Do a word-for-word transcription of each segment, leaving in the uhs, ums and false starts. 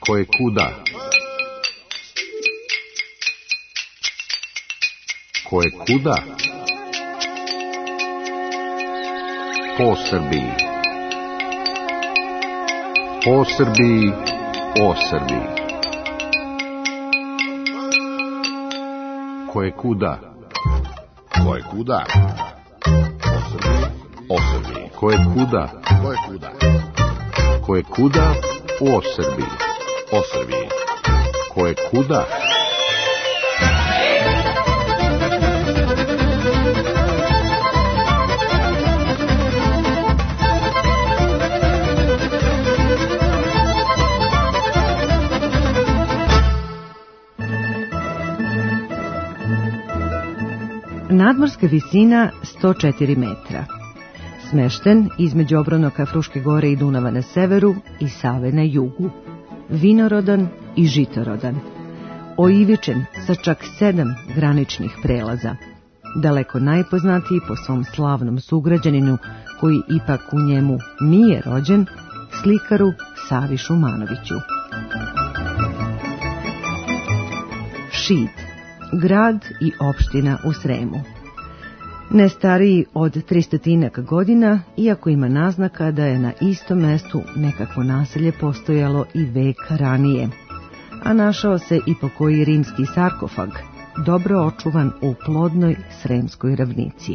Koje kuda? Koje kuda? Po Srbiji. Po Srbiji, o Srbiji. Koje kuda? Koje kuda? O Srbiji, o Srbiji. Koje kuda? Koje kuda? Koje kuda, o Srbiji. O Srbiji. Koje kuda? Nadmorska visina sto četiri metra. Smešten između obronoka Fruške gore i Dunava na severu i Save na jugu. Vinorodan i žitorodan. Oivičen sa čak sedam graničnih prelaza. Daleko najpoznatiji po svom slavnom sugrađaninu, koji ipak u njemu nije rođen, slikaru Savi Šumanoviću. Šid. Grad i opština u Sremu. Ne stariji od tristotinak godina, iako ima naznaka da je na istom mestu nekakvo naselje postojalo i vek ranije, a našao se i pokoji rimski sarkofag, dobro očuvan u plodnoj Sremskoj ravnici.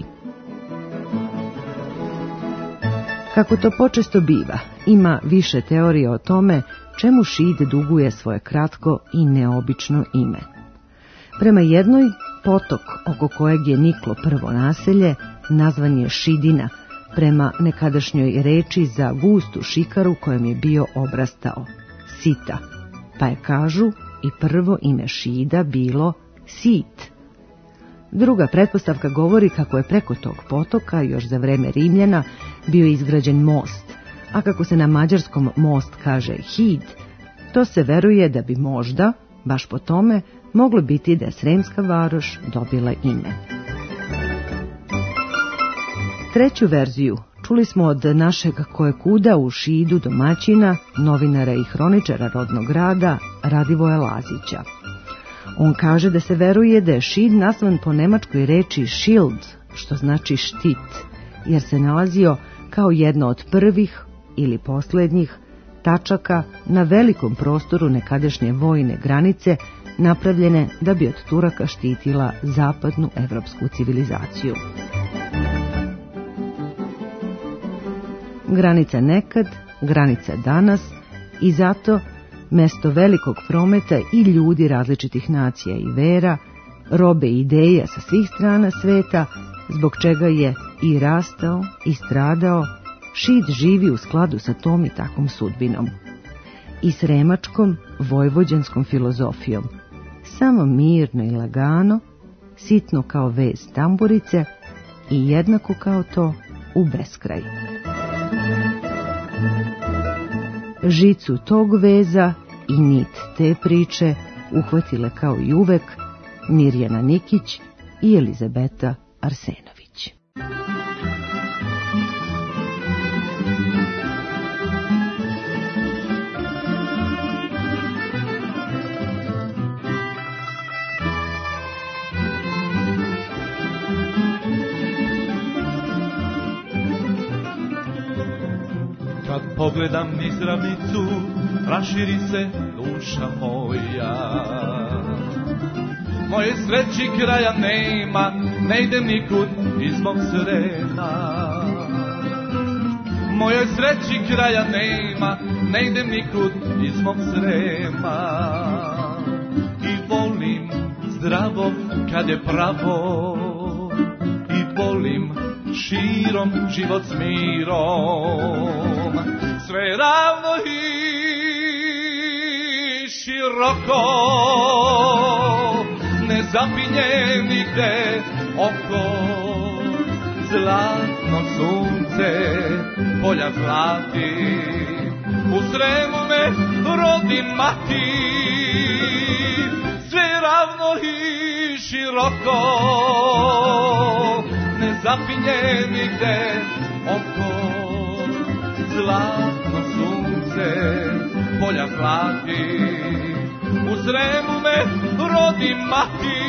Kako to počesto biva, ima više teorija o tome čemu Šid duguje svoje kratko i neobično ime. Prema jednoj, potok oko kojeg je niklo prvo naselje nazvan je Šidina, prema nekadašnjoj reči za gustu šikaru kojem je bio obrastao, sita, pa je, kažu, i prvo ime Šida bilo Sit. Druga pretpostavka govori kako je preko tog potoka još za vreme Rimljana bio izgrađen most, a kako se na mađarskom most kaže Hid, to se veruje da bi možda, baš po tome, moglo biti da je Sremska varoš dobila ime. Treću verziju čuli smo od našeg kojekuda u Šidu domaćina, novinara i hroničara rodnog grada Radivoja Lazića. On kaže da se veruje da je Šid nazvan po nemačkoj reči Schild, što znači štit, jer se nalazio kao jedno od prvih ili posljednjih tačaka na velikom prostoru nekadašnje vojne granice, napravljene da bi od Turaka štitila zapadnu evropsku civilizaciju. Granica nekad, granica danas i zato mesto velikog prometa i ljudi različitih nacija i vera, robe i ideja sa svih strana sveta, zbog čega je i rastao i stradao, Šid živi u skladu sa tom i takvom sudbinom. I sremačkom, vojvođanskom filozofijom, samo mirno i lagano, sitno kao vez tamburice i jednako kao to u beskraj. Žicu tog veza i nit te priče uhvatile kao i uvek Mirjana Nikić i Elizabeta Arsenović. Kad pogledam niz ravnicu, raširi se duša moja. Moje sreći kraja nema, ne idem nikud iz mog Srema. Moje sreći kraja nema, ne idem nikud iz mog Srema. I volim zdravo kad je pravo, i volim širom život s mirom. Sve ravno i široko, ne zapinje nigde oko. Zlatno sunce polja zlati, u Sremu me rodi mati. Sve ravno i široko, ne zapinje nigde oko. Zlatno sunce polja zlati, u Sremu me rodi mati.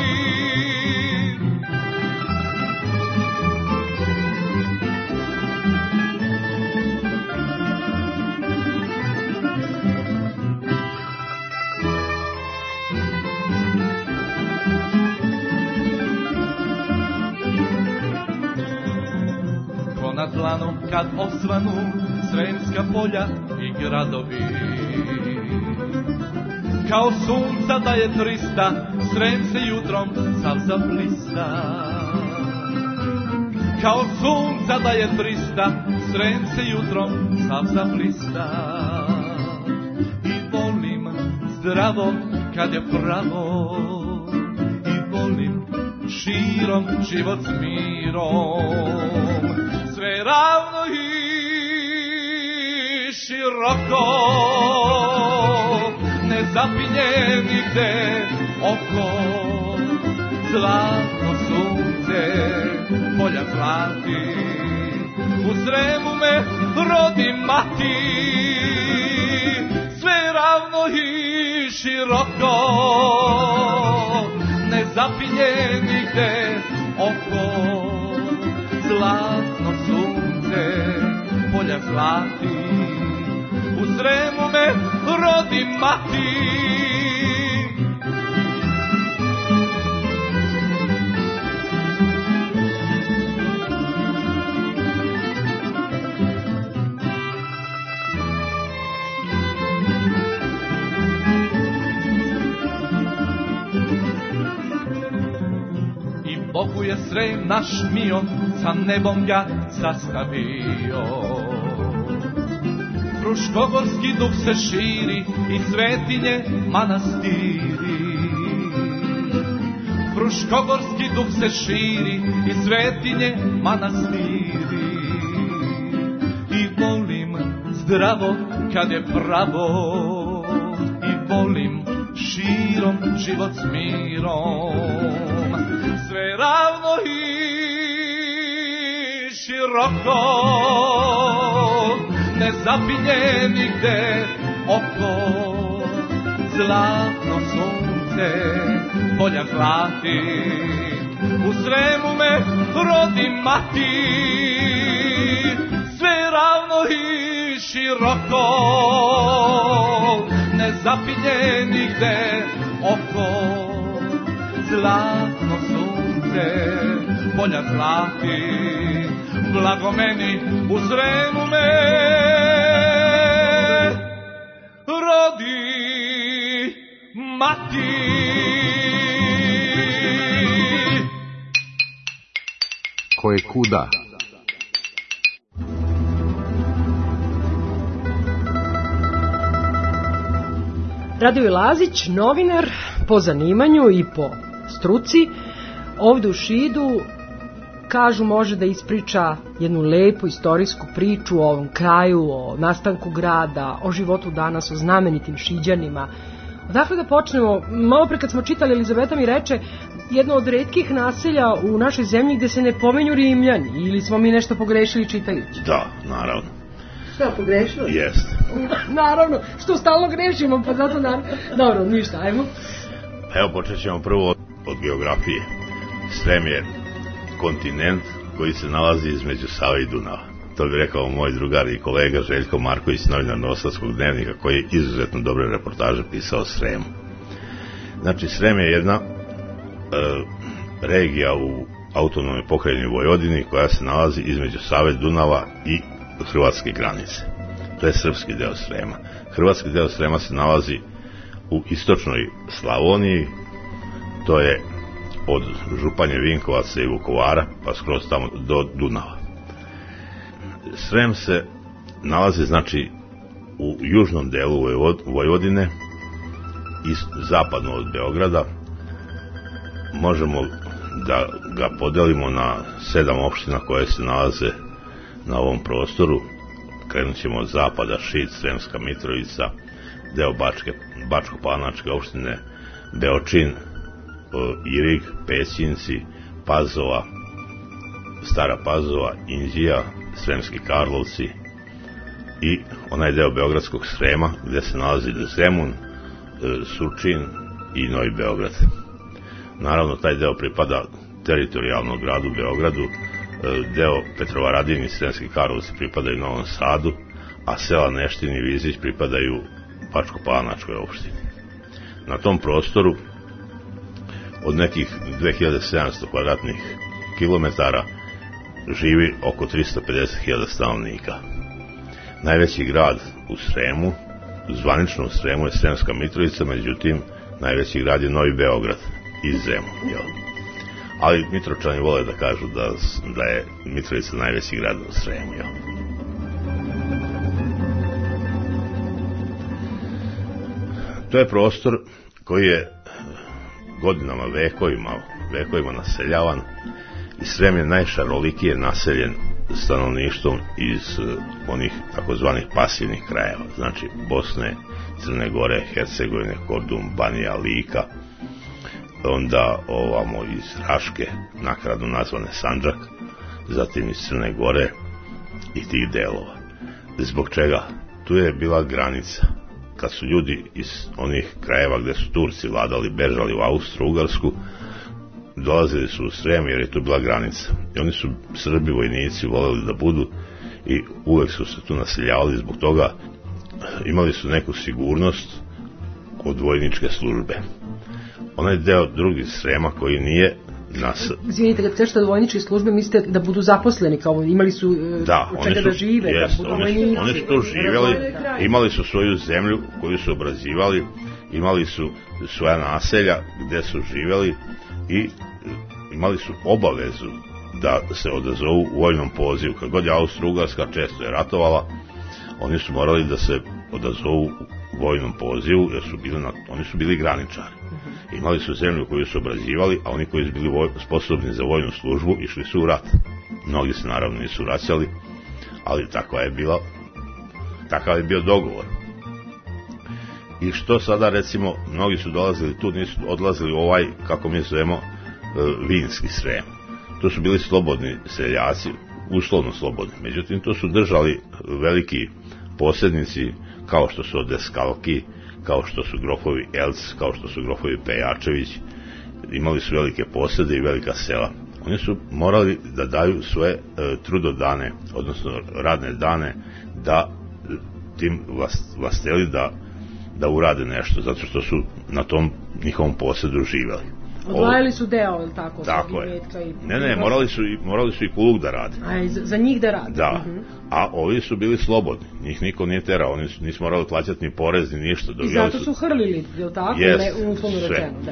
Ko na dlanu kad osvanu Sremska polja i gradovi, kao sunca da je trista, Srem se jutrom sav zablista. Kao sunca da je trista, Srem se jutrom sav zablista. I volim zdravo kad je pravo, i volim širom život s mirom. Sve ravno i široko, ne zapinje nigde oko. Zlatno sunce polja zlati, u Sremu me rodi mati. Sve ravno i široko, ne zapinje nigde oko. Zlatno sunce polja zlati, u Sremu me rodi mati. I Bogu je Srem naš mio, sa nebom ga sastavio. Fruškogorski duh se širi i Svetinje manastiri. Fruškogorski duh se širi i Svetinje manastiri. I volim zdravo kad je pravo, i volim širom život s mirom. Sve ravno i široko, ne zapinje nigde oko. Zlatno sunce polja zlati, u Sremu me rodi mati. Sve ravno i široko, ne zapinje nigde oko. Zlatno sunce polja zlati, blago meni u Sremu me rodi mati. Ko je kuda? Radoje Lazić, novinar po zanimanju i po struci, ovde u Šidu, kažu, može da ispriča jednu lepu istorijsku priču o ovom kraju, o nastanku grada, o životu danas, o znamenitim Šiđanima. Odakle da počnemo? Malo pre kad smo čitali, Elizaveta mi reče, jedno od retkih naselja u našoj zemlji gde se ne pomenju Rimljani, ili smo mi nešto pogrešili čitajući? Da, naravno. Šta, pogrešili? Jeste. Naravno, što stalno grešimo, pa zato naravno. Dobro, ništa, ajmo. Evo, počet ćemo prvo od, od geografije. Srem je kontinent koji se nalazi između Save i Dunava. To bi rekao moj drugar i kolega Željko Marković, novinar Novosadskog dnevnika, koji je izuzetno dobre reportaže pisao o Sremu. Znači, Srem je jedna e, regija u autonomnoj pokrajini Vojvodini koja se nalazi između Save, Dunava i hrvatske granice. To je srpski deo Srema. Hrvatski deo Srema se nalazi u istočnoj Slavoniji, to je od Županje, Vinkovaca i Vukovara, pa skroz tamo do Dunava. Srem se nalazi, znači, u južnom delu Vojvodine, zapadno od Beograda. Možemo da ga podelimo na sedam opština koje se nalaze na ovom prostoru. Krenut ćemo od zapada: Šid, Sremska Mitrovica, deo Bačke, Bačko-Planačke opštine, Beočin, Irig, Pećinci, Pazova, Stara Pazova, Inđija, Sremski Karlovci, i onaj deo Beogradskog Srema gde se nalazi Zemun, Surčin i Novi Beograd. Naravno, taj deo pripada teritorijalnom gradu Beogradu, deo Petrovaradin i Sremski Karlovci pripadaju Novom Sadu, a sela Neštin i Vizić pripadaju Bačko-Planačkoj opštini. Na tom prostoru od nekih dve hiljade sedamsto kvadratnih kilometara živi oko tristo pedeset hiljada stanovnika. Najveći grad u Sremu, zvanično u Sremu, je Sremska Mitrovica, međutim najveći grad je Novi Beograd i Zemun, jel? Ali Mitročani vole da kažu da, da je Mitrovica najveći grad u Sremu, jel? To je prostor koji je godinama, vekovima, vekovima naseljavan i Srem je najšarolikije naseljen stanovništvom iz onih takozvanih pasivnih krajeva, znači Bosne, Crne Gore, Hercegovine, Kordun, Banija, Lika, onda ovamo iz Raške, nakradno nazvane Sandžak, zatim iz Crne Gore i tih delova. Zbog čega? Tu je bila granica. Kad su ljudi iz onih krajeva gde su Turci vladali, bežali u Austro-Ugarsku, dolazili su u Srem jer je tu bila granica. I oni su Srbi, vojnici, voleli da budu i uvek su se tu naseljavali, zbog toga imali su neku sigurnost od vojničke službe. Onaj deo drugi Srema koji nije nas... Izvinite, kad kažete od vojničke službe, mislite da budu zaposleni, kao imali su da, od čega su, da žive, jest, da budu oni vojnici. Su, oni su tu živjeli, imali su svoju zemlju koju su obrazivali, imali su svoja naselja gde su živjeli i imali su obavezu da se odazovu u vojnom pozivu. Kad god je Austro-Ugarska često je ratovala, oni su morali da se odazovu u vojnom pozivu, jer su bili na, oni su bili graničari. Imali su zemlju koju su obrazivali, a oni koji su bili voj, sposobni za vojnu službu išli su u rat. Mnogi se naravno nisu vraćali, ali takva je bila, takav je bio dogovor. I što sada, recimo, mnogi su dolazili tu, nisu odlazili u ovaj, kako mi zovemo, Vinski Srem. To su bili slobodni seljaci, uslovno slobodni. Međutim, to su držali veliki posjednici, kao što su Deskalki, kao što su grofovi Elc, kao što su grofovi Pejačević. Imali su velike posjede i velika sela. Oni su morali da daju svoje e, trudodane, odnosno radne dane, da tim vlast, vlasteli da, da urade nešto, zato što su na tom njihovom posjedu živjeli. Odvajali su deo, ili tako? Tako je. I... Ne, ne, morali su, morali su i kuluk da rade. A, za, za njih da rade? Da. Uh-huh. A ovi su bili slobodni. Njih niko nije terao. Oni su, nisu morali plaćati ni porez, ni ništa. I zato su, su hrlili, je li tako? Jest, ne, uslovno rečeno, da.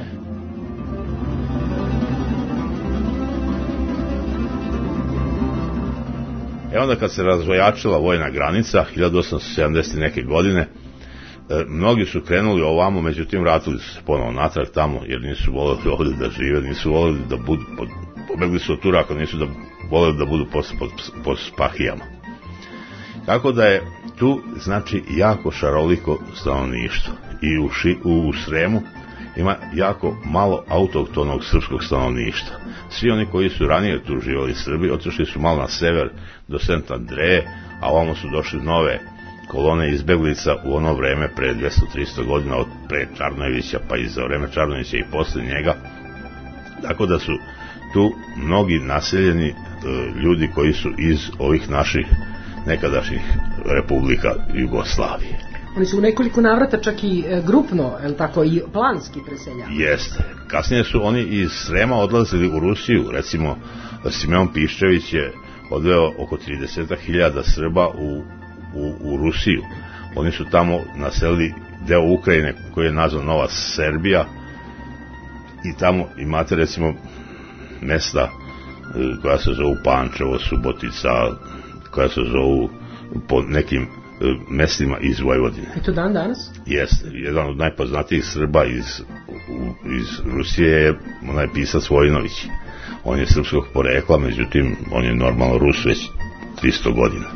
E onda kad se razvojačila vojna granica, hiljadu osamsto sedamdesete neke godine, E, mnogi su krenuli ovamo, međutim vratili su se ponovo natrag tamo, jer nisu voleli ovdje da žive, nisu voleli da budu, pod, pobegli su od Turaka, nisu da, voleli da budu pod, pod, pod spahijama. Tako da je tu, znači, jako šaroliko stanovništvo. I u, ši, u Sremu ima jako malo autohtonog srpskog stanovništva. Svi oni koji su ranije tu živjeli Srbi, otišli su malo na sever do Sent Andreje, a ovamo su došli nove kolone izbeglica u ono vreme pre dvesta do trista godina, od pre Čarnojevića pa i za vreme Čarnojevića i posle njega. Tako da su tu mnogi naseljeni e, ljudi koji su iz ovih naših nekadašnjih republika Jugoslavije. Oni su u nekoliko navrata čak i e, grupno, je li tako, i planski preseljavali? Jeste. Kasnije su oni iz Srema odlazili u Rusiju. Recimo, Simeon Piščević je odveo oko trideset hiljada Srba u U, u Rusiju. Oni su tamo naselili deo Ukrajine koji je nazvan Nova Serbija i tamo imate recimo mesta koja se zovu Pančevo, Subotica, koja se zovu po nekim mestima iz Vojvodine. I to dan danas? Jeste. Jedan od najpoznatijih Srba iz, u, iz Rusije je onaj pisac Vojinović. On je srpskog porekla, međutim on je normalno Rus već tristo godina.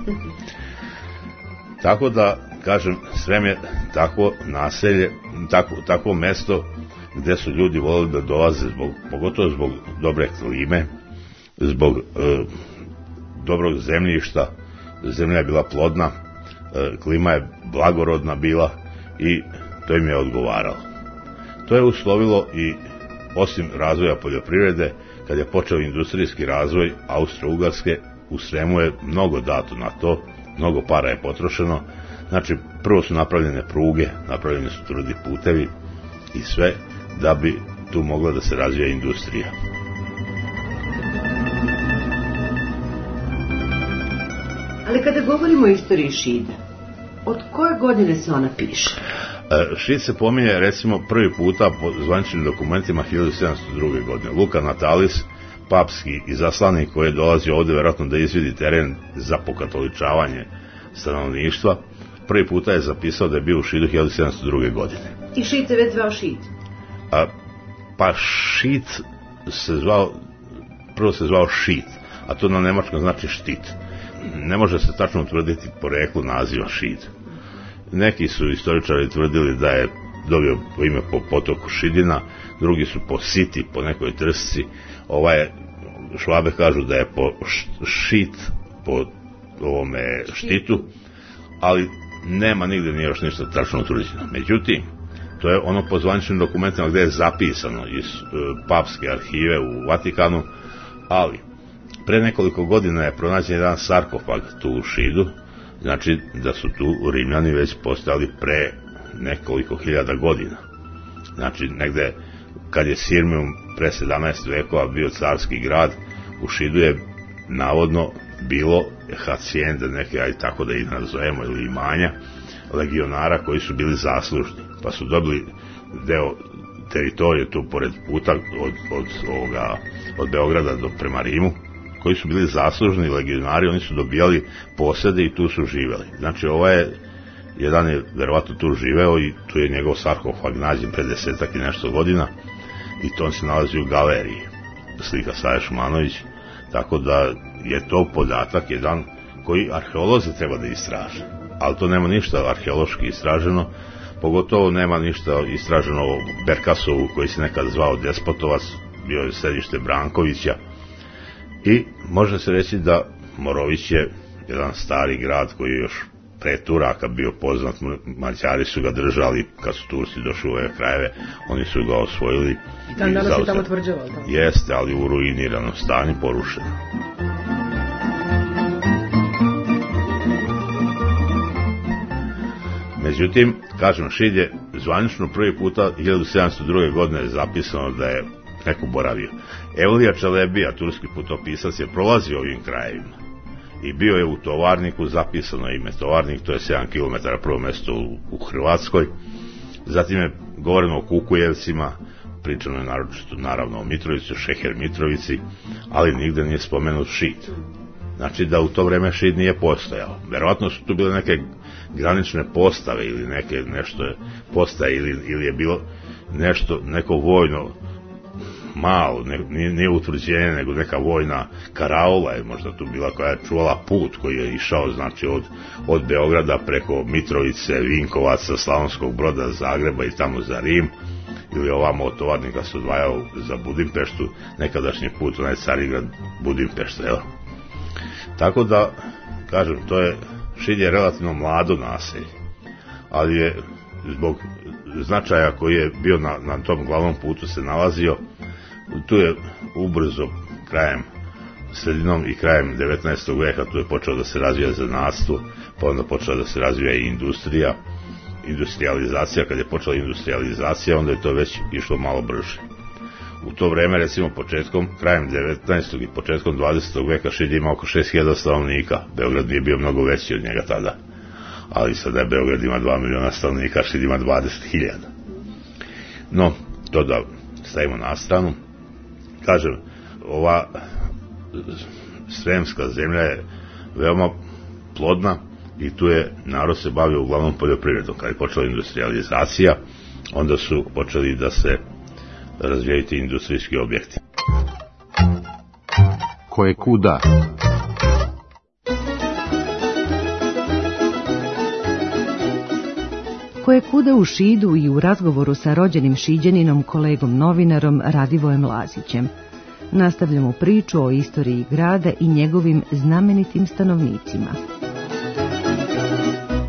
Tako da, kažem, Srem je takvo naselje, tako, takvo mesto gde su ljudi volili da dolaze, zbog, pogotovo zbog dobre klime, zbog e, dobrog zemljišta. Zemlja je bila plodna, klima je blagorodna bila i to im je odgovaralo. To je uslovilo i osim razvoja poljoprivrede, kad je počeo industrijski razvoj Austro-Ugarske, u Sremu je mnogo dato na to, mnogo para je potrošeno. Znači, prvo su napravljene pruge, napravljeni su tvrdi putevi i sve da bi tu mogla da se razvija industrija. Ali kada govorimo o istoriji Šida, od koje godine se ona piše? Šid se pominje recimo prvi puta po zvaničnim dokumentima hiljadu sedamsto druge. godine. Luka Natalis, papski izaslanik koji je dolazio ovdje vjerojatno da izvidi teren za pokatoličavanje stanovništva, prvi puta je zapisao da je bio u Šidu hiljadu sedamsto druge. godine. I Šid se već zvao Šid? A, pa Šid se zvao, prvo se zvao Šid, a to na nemačkom znači štit. Ne može se tačno utvrditi poreklo naziva Šid. Neki su istoričari tvrdili da je dobio ime po potoku Šidina, drugi su po siti, po nekoj trsci. Ovaj Švabe kažu da je po šit, po ovome štitu, ali nema nigde ni još ništa tačno utvrđeno. Međutim, to je ono po zvaničnim dokumentima gdje je zapisano iz e, papske arhive u Vatikanu, ali pre nekoliko godina je pronađen jedan sarkofag tu u Šidu, znači da su tu Rimljani već postali pre nekoliko hiljada godina. Znači negde kad je Sirmium pre sedamnaest vekova bio carski grad, u Šidu je navodno bilo hacijende, neke, aj tako da ih nazovemo, ili imanja legionara koji su bili zaslužni, pa su dobili deo teritorije tu pored puta od, od, ovoga, od Beograda do prema Rimu, koji su bili zaslužni legionari, oni su dobijali posede i tu su živeli. Znači ovaj je, jedan je verovatno tu živeo i tu je njegov sarkofag nađen pre desetak i nešto godina i to on se nalazi u galeriji, slika Saje Šumanović, tako da je to podatak jedan koji arheolozi treba da istraže, ali to nema ništa arheološki istraženo, pogotovo nema ništa istraženo o Berkasovu koji se nekad zvao Despotovac, bio je sedište Brankovića. I može se reći da Morović je jedan stari grad koji je još pre Turaka bio poznat, Mađari su ga držali, kad su Turci došli u ove krajeve, oni su ga osvojili. I dan danas je tamo tvrđava. Jeste, ali u ruiniranom stanju, porušeno. Međutim, kažem, Šid je zvanično prvi puta hiljadu sedamsto druge. godine je zapisano da je neko boravio. Evlija Čelebija, turski putopisac, je prolazio ovim krajevima i bio je u Tovarniku, zapisano ime Tovarnik, to je sedam kilometara, prvo mesto u, u Hrvatskoj. Zatim je govoreno o Kukujevcima, pričano je naročito naravno o Mitrovici, o Šeher Mitrovici, ali nigde nije spomenut Šid. Znači da u to vreme Šid nije postojao. Verovatno su tu bile neke granične postave ili neke nešto je postaje ili, ili je bilo nešto, neko vojno malo, ne, nije, nije utvrđenje, nego neka vojna karaola je možda tu bila koja je čuvala put koji je išao, znači od, od Beograda preko Mitrovice, Vinkovaca, Slavonskog Broda, Zagreba i tamo za Rim, ili ovamo od Tovarnika se odvajao za Budimpeštu, nekadašnji put, onaj Carigrad Budimpešta, jel? Tako da, kažem, to je, Šid je relativno mlado naselje, ali je zbog značaja koji je bio na, na tom glavnom putu se nalazio, tu je ubrzo krajem, sredinom i krajem devetnaestog veka tu je počeo da se razvija zanatstvo, pa onda počela da se razvija i industrija, industrializacija. Kad je počela industrializacija, onda je to već išlo malo brže. U to vreme, recimo početkom, krajem devetnaestog i početkom dvadesetog veka Šid ima oko šest hiljada stanovnika. Beograd nije bio mnogo veći od njega tada, ali sada je Beograd ima dva miliona stanovnika, Šid ima dvadeset hiljada. No, to da stavimo na stranu. Kažem, ova sremska zemlja je veoma plodna i tu je narod se bavio uglavnom poljoprivredom. Kad je počela industrializacija, onda su počeli da se razvijaju ti industrijski objekti. Koje kuda? Koje kuda u Šidu i u razgovoru sa rođenim Šiđaninom, kolegom novinarom Radivojem Lazićem. Nastavljamo priču o istoriji grada i njegovim znamenitim stanovnicima.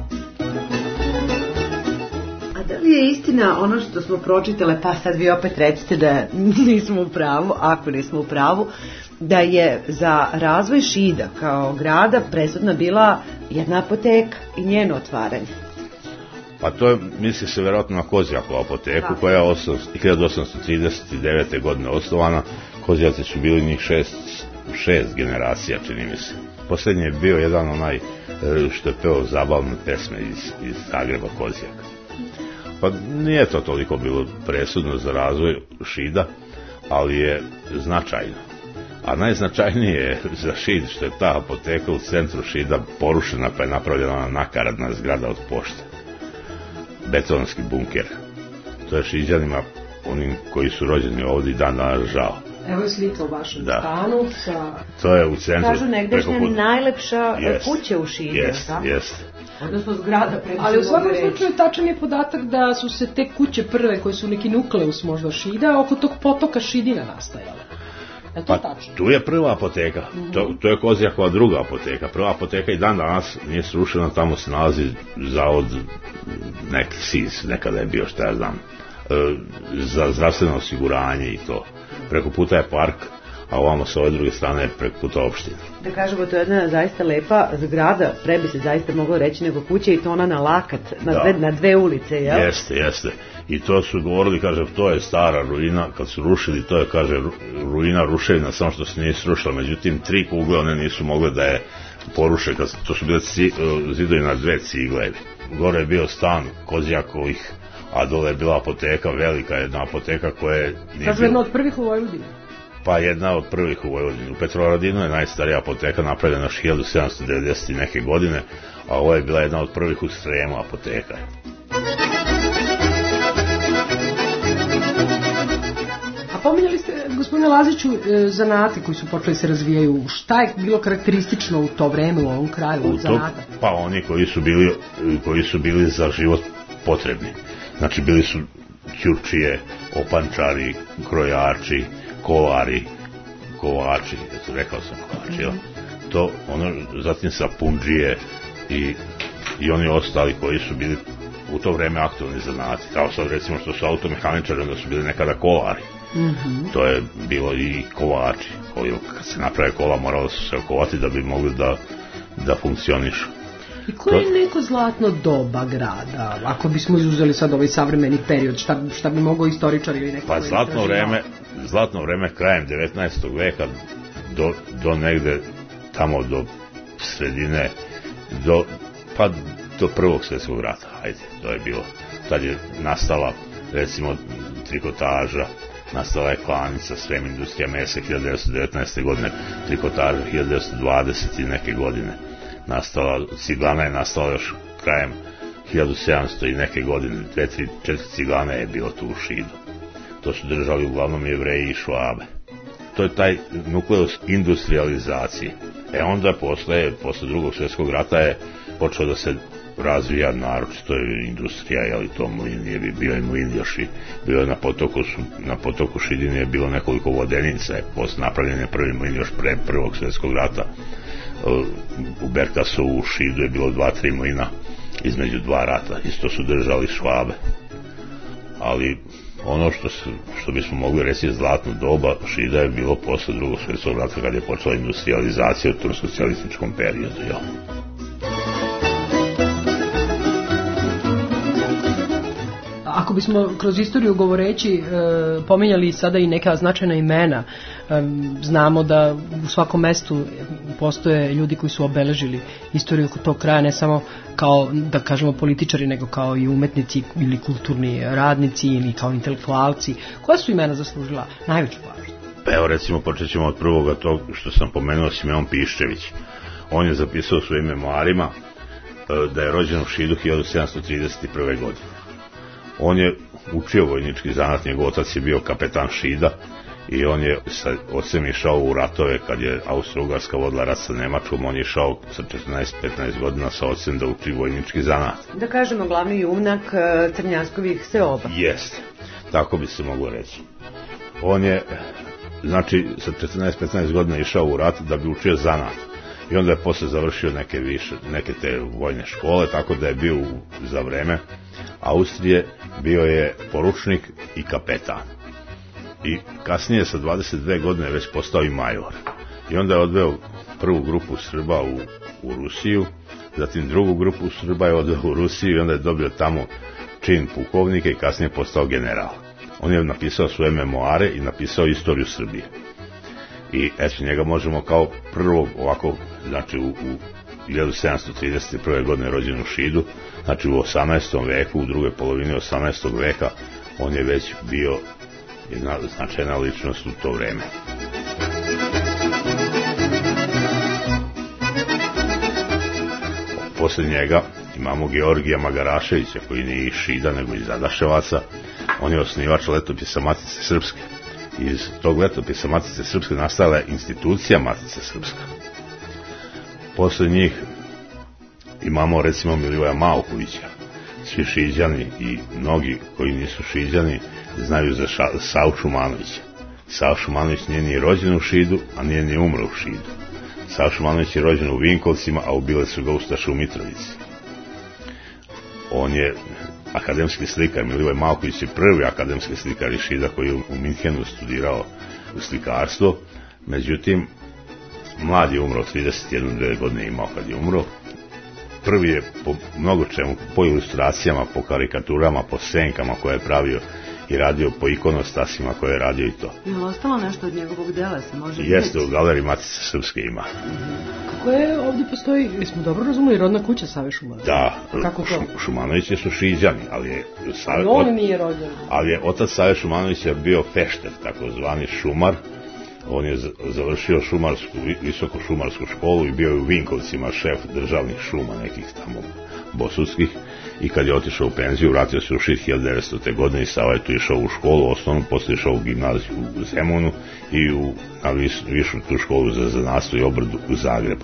li je istina ono što smo pročitale, pa sad vi opet recite da nismo u pravu, ako nismo u pravu, da je za razvoj Šida kao grada presudna bila jedna apoteka i njeno otvaranje? Pa to je, misli se vjerojatno na Kozjakovu apoteku, koja je hiljadu osamsto trideset devete. godine osnovana. Kozjaci su bili njih šest, šest generacija, čini mi se. Posljednji je bio jedan onaj što je peo zabavne pesme iz, iz Zagreba, Kozjaka. Pa nije to toliko bilo presudno za razvoj Šida, ali je značajno. A najznačajnije je za Šid što je ta apoteka u centru Šida porušena, pa je napravljena ona nakaradna zgrada od pošte. Betonski bunker. To je Šiđanima, onim koji su rođeni ovdje, i dan danas žao. Evo je slika u vašem da. stanu. Sa... To je u centru. Kažu negdešnja put... najlepša jest, kuća u Šidu. Jest, jest. Odnosno zgrada preko. Ali u svakom slučaju tačan je podatak da su se te kuće prve, koje su neki nukleus možda Šida, oko tog potoka Šidina nastajale. Je to pa, tačno? Tu je prva apoteka. Mm-hmm. To, to je Kozjakova druga apoteka. Prva apoteka i dan danas nije srušena, tamo se nalazi zavod neki S I S, nekada je bio, šta ja znam, e, za zdravstveno osiguranje i to. Preko puta je park, a ovamo sa ove druge strane je preko puta opština. Da kažemo, to je jedna zaista lepa zgrada, pre bi se zaista moglo reći nego kuća, i to ona na lakat, na, dve, na dve ulice, jel? Jeste, jeste. I to su govorili, kaže, to je stara ruina, kad su rušili, to je, kaže, ruina ruševina, samo što se nije srušila, međutim, tri kugle one nisu mogle da je poruše, kad to su bile ci, zidovi na dve cigle. Gore je bio stan Kozjakovih, a dole je bila apoteka, velika jedna apoteka koja je... Kažu jedna od prvih u Vojvodini. Pa jedna od prvih u Vojvodini. U Petrovaradinu je najstarija apoteka, napravljena još hiljadu sedamsto devedeset. neke godine, a ovo je bila jedna od prvih u Sremu apoteka. A pominjali ste, gospodine Laziću, zanate koji su počeli se razvijaju. Šta je bilo karakteristično u to vreme u ovom kraju od zanata? Pa oni koji su bili, koji su bili za život potrebni. Znači bili su ćurčije, opančari, krojači, kovari, kovači, eto, rekao sam kovači, mm-hmm. to ono, zatim sapundžije i, i oni ostali koji su bili u to vreme aktualni zanati, kao sad recimo što su automehaničari, onda su bili nekada kovari. Mm-hmm. To je bilo i kovači, koji kad se naprave kola moralo su se okovati da bi mogli da, da funkcionišu. I koje je neko zlatno doba grada? Ako bismo izuzeli sad ovaj savremeni period, šta, šta bi mogao istoričar ili neko... Pa zlatno vreme, zlatno vreme krajem devetnaestog veka do, do negde tamo do sredine, do, pa do prvog svjetskog rata, ajde, to je bilo. Tad je nastala, recimo, trikotaža, nastala je klanica, Srem industrija mesa hiljadu devetsto devetnaeste. godine, trikotaža hiljadu devetsto dvadesete. neke godine. Nastala, ciglana je nastala još krajem hiljadu sedamsto i neke godine, dve, tri, četiri ciglane je bilo tu u Šidu. To su držali uglavnom Jevreji i Švabe. To je taj nukleus industrializacije. E onda posle, posle drugog svjetskog rata je počeo da se razvija naročito industrija, jel i to mlin je bio i mlin još i bio na potoku, na potoku Šidini je bilo nekoliko vodenica, je posle napravljen je prvi mlin još pre prvog svjetskog rata. U Berkasu u Šidu je bilo dva, tri mlina između dva rata, isto su držali Švabe. Ali ono što, se, što bismo mogli reći zlatno doba Šida je bilo posle drugog svjetskog rata kad je počela industrializacija u tom socijalističkom periodu, jel? Ako bismo kroz istoriju govoreći e, pominjali sada i neka značajna imena, e, znamo da u svakom mestu postoje ljudi koji su obeležili istoriju tog kraja, ne samo kao, da kažemo, političari, nego kao i umetnici ili kulturni radnici ili kao intelektualci. Koja su imena zaslužila najveću pažnju? Pa evo recimo počet ćemo od prvoga tog što sam pomenuo, Simeon Piščević. On je zapisao u svojim memoarima e, da je rođen u Šidu hiljadu sedamsto trideset prve. godine. On je učio vojnički zanat, njegov otac je bio kapetan Šida i on je sa ocem išao u ratove kad je Austro-Ugarska vodila rat sa Nemačkom, on je išao sa četrnaest petnaest godina sa ocem da uči vojnički zanat. Da kažemo glavni junak Crnjaskovih seoba. Jeste, tako bi se moglo reći. On je, znači, sa četrnaest petnaest godina išao u rat da bi učio zanat i onda je posle završio neke više, neke te vojne škole, tako da je bio u, za vreme Austrije bio je poručnik i kapetan. I kasnije sa dvadeset dve godine već postao i major. I onda je odveo prvu grupu Srba u, u Rusiju, zatim drugu grupu Srba je odveo u Rusiju i onda je dobio tamo čin pukovnika i kasnije postao general. On je napisao svoje memoare i napisao istoriju Srbije. I eto, njega možemo kao prvog ovako, znači u, u hiljadu sedamsto trideset prve godine rođen u Šidu, znači u osamnaestom veku, u drugoj polovini osamnaestog veka, on je već bio jedna značajna ličnost u to vreme. Posle njega imamo Georgija Magaraševića, koji nije iz Šida, nego iz Adaševaca. On je osnivač letopisa Matice Srpske. Iz tog letopisa Matice Srpske nastala je institucija Matice Srpska. Posle njih imamo recimo Milivoja Maukovića. Svi Šiđani i mnogi koji nisu Šiđani znaju za ša, Savu Šumanovića. Sav Šumanović nije ni rođen u Šidu, a nije ni umro u Šidu. Sav Šumanović je rođen u Vinkovcima, a ubile su ga ustaše u Mitrovici. On je akademski slikar. Milivoj Mauković je prvi akademski slikar iz Šida koji je u Minhenu studirao slikarstvo. Međutim, mlad je umro, trideset jedne godine imao kad je umro. Prvi je po mnogo čemu, po ilustracijama, po karikaturama, po senkama koje je pravio i radio, po ikonostasima koje je radio i to. Je li ostalo nešto od njegovog dela, se može vidjeti? Jeste, u galeriji Matice Srpske ima. Kako je ovdje postoji, jesmo dobro razumeli, rodna kuća Save Šumanovića? Da, kako to? Šumanovići su Šiđani, ali je... Ali on nije rođen. Ali je otac Save Šumanovića bio fešter, takozvani šumar. On je završio šumarsku, visoku šumarsku školu i bio je u Vinkovcima šef državnih šuma nekih tamo bosanskih. I kad je otišao u penziju, vratio se u Šid hiljadu devetsto godine i Sava je tu išao u školu osnovnu, posle išao u gimnaziju u Zemunu i u, na vis, višu tu školu za zanatstvo i obradu u Zagrebu.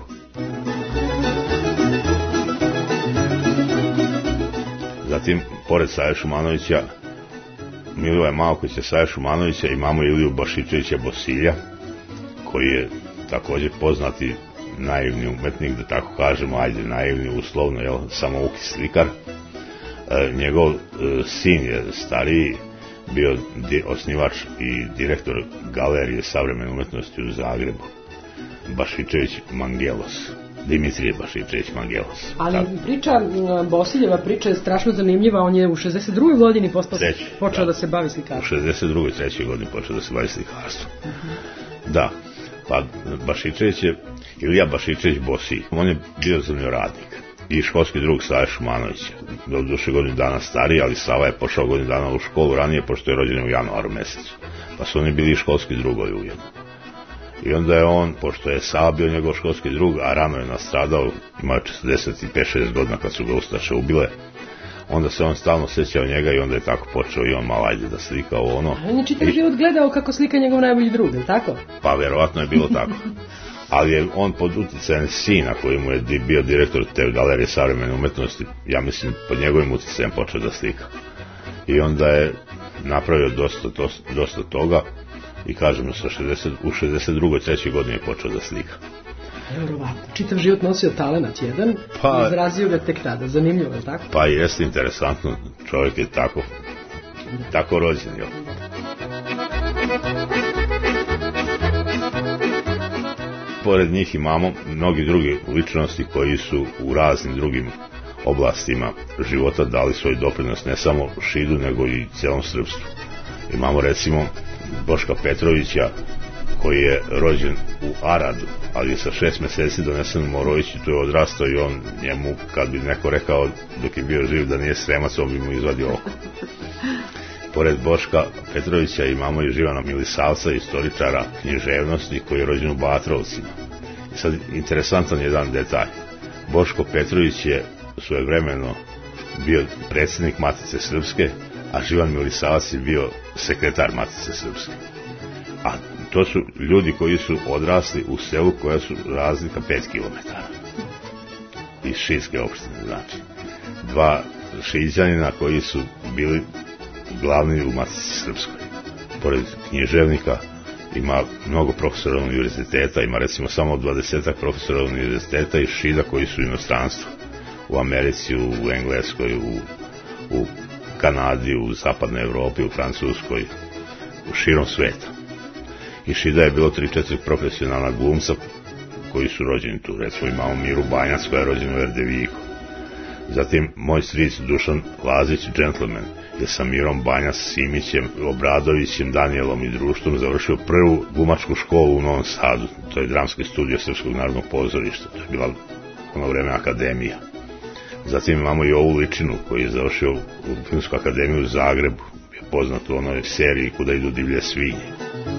Zatim, pored Save Šumanovića, Milivoja Maukovića, Save Šumanovića, imamo Iliju Bašičevića Bosilja, koji je također poznati naivni umetnik, da tako kažemo, ajde naivni uslovno, jel, samouki slikar. E, njegov e, sin je stariji, bio di, osnivač i direktor galerije savremene umetnosti u Zagrebu, Bašičević Mangelos. Dimitrije Bašičević Mangelos. Ali tako. Priča, Bosiljeva priča je strašno zanimljiva, on je u šezdeset drugoj godini postao, Treći, počeo da. da se bavi slikarstvom. U šezdeset drugoj trećoj godini počeo da se bavi slikarstvom. Uh-huh. Da, pa Bašičević je, Ilija Bašičević Bosilj, on je bio zemljoradnik i školski drug Save Šumanovića. Do duše godinu dana stariji, ali Sava je pošao godinu dana u školu ranije, pošto je rođen u januaru mesecu. Pa su oni bili školski drugovi ujedno. I onda je on, pošto je Sava bio njegov školski drug, a rano je nastradao, imao četrdeset pet šest godina kad su ga ustaše ubile, onda se on stalno sjećao njega i onda je tako počeo i on malo ajde da slika ono. A on je čitav I... život gledao kako slika njegov najbolji drug, je tako? Pa vjerovatno je bilo tako. Ali je on pod uticajem sina koji mu je bio direktor te galerije savremene umetnosti, ja mislim pod njegovim uticajem počeo da slika. I onda je napravio dosta, dosta, dosta toga i kažemo sa šezdeset, u šezdeset drugoj trećoj godini je počeo da slika. Nevjerovatno. Čitav život nosio talenat jedan, pa, izrazio ga tek tada. Zanimljivo je tako? Pa jeste interesantno, čovjek je tako, tako rođen, jel? Pored njih imamo mnogi drugi ličnosti koji su u raznim drugim oblastima života dali svoj doprinos ne samo Šidu nego i cijelom srpstvu. Imamo recimo Boška Petrovića koji je rođen u Aradu, ali je sa šest meseci donesen u Morovići, tu je odrastao i on njemu, kad bi neko rekao dok je bio živ da nije Sremac, on bi mu izvadio oko. Pored Boška Petrovića imamo i Živana Milisavca, istoričara književnosti, koji je rođen u Batrovcima. I sad interesantan jedan detalj. Boško Petrović je svojevremeno bio predsjednik Matice Srpske, a Živan Milisavac je bio sekretar Matice Srpske. A to su ljudi koji su odrasli u selu koja su razlika pet kilometara. Iz Šidske opštine, znači. Dva Šiđanina koji su bili glavni u Matici Srpskoj. Pored književnika ima mnogo profesora univerziteta, ima recimo samo dvadesetak profesora univerziteta iz Šida koji su u inostranstvu, u Americi, u Engleskoj, u, u Kanadi, u zapadnoj Evropi, u Francuskoj, u širom sveta. I Šida je bilo tri četiri profesionalna glumca koji su rođeni tu. Recimo imamo Miru Banjac koja je rođena u Erdeviku. Zatim moj stric Dušan Lazić, džentlmen, je sa Mirom Banjac, Simićem, Obradovićem, Danielom i društvom završio prvu glumačku školu u Novom Sadu. To je dramski studio Srpskog narodnog pozorišta. To je bila ono vreme akademija. Zatim imamo i ovu Ličinu koji je završio u Filmsku akademiju u Zagrebu. Je poznat u onoj seriji Kuda idu divlje svinje.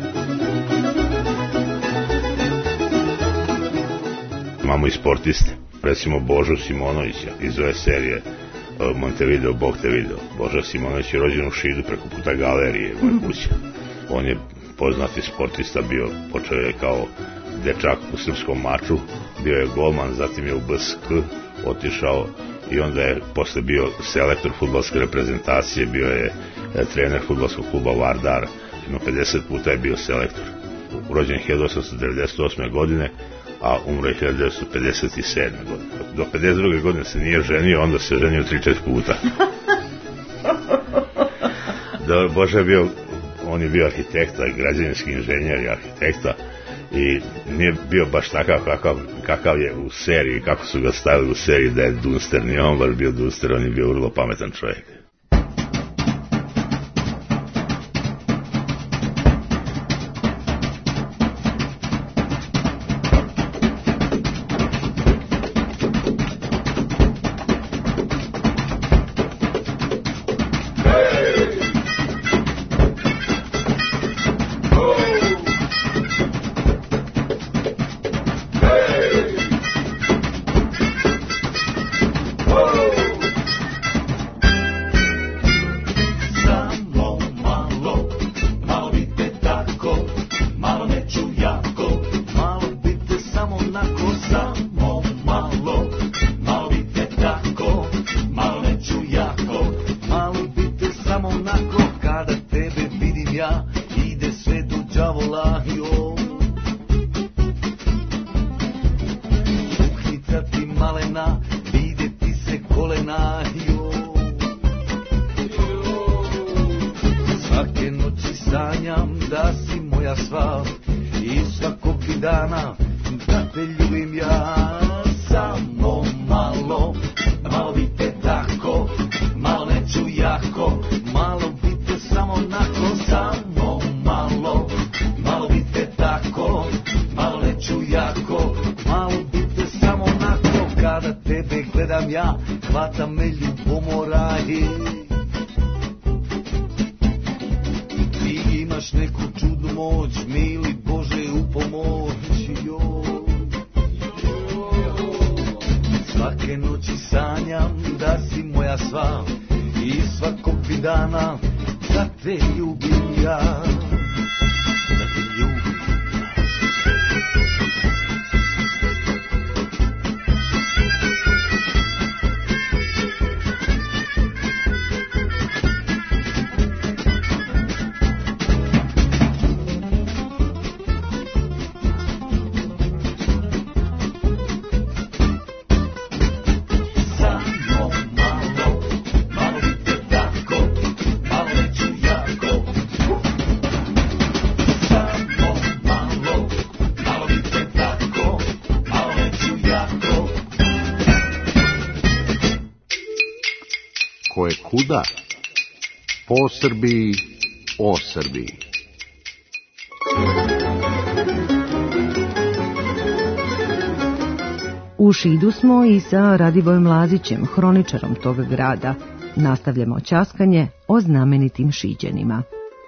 Imamo i sportiste. Recimo Božo Simonovića iz ove serije Montevideo, Bog te video. Božo Simonović je rođen u Šidu preko puta galerije moje kuće. On je poznati sportista bio, počeo je kao dečak u srpskom maču, bio je golman, zatim je u B S K otišao i onda je posle bio selektor fudbalske reprezentacije, bio je trener fudbalskog kluba Vardar, jedno pedeset puta je bio selektor. Rođen hiljadu osamsto devedeset osme godine, a umro je hiljadu devetsto pedeset sedme godine. Do pedeset druge godine se nije ženio, onda se ženio tri četiri puta. Da, Bože je bio, on je bio arhitekta, građevinski inženjer i arhitekta i nije bio baš takav kakav, kakav je u seriji, kako su ga stavili u seriji da je Dunster, nije on baš bio Dunster, on je bio vrlo pametan čovjek. Kuda? Po Srbiji, o Srbiji. U Šidu smo i sa Radivojem Lazićem, hroničarom tog grada. Nastavljamo ćaskanje o znamenitim Šiđanima.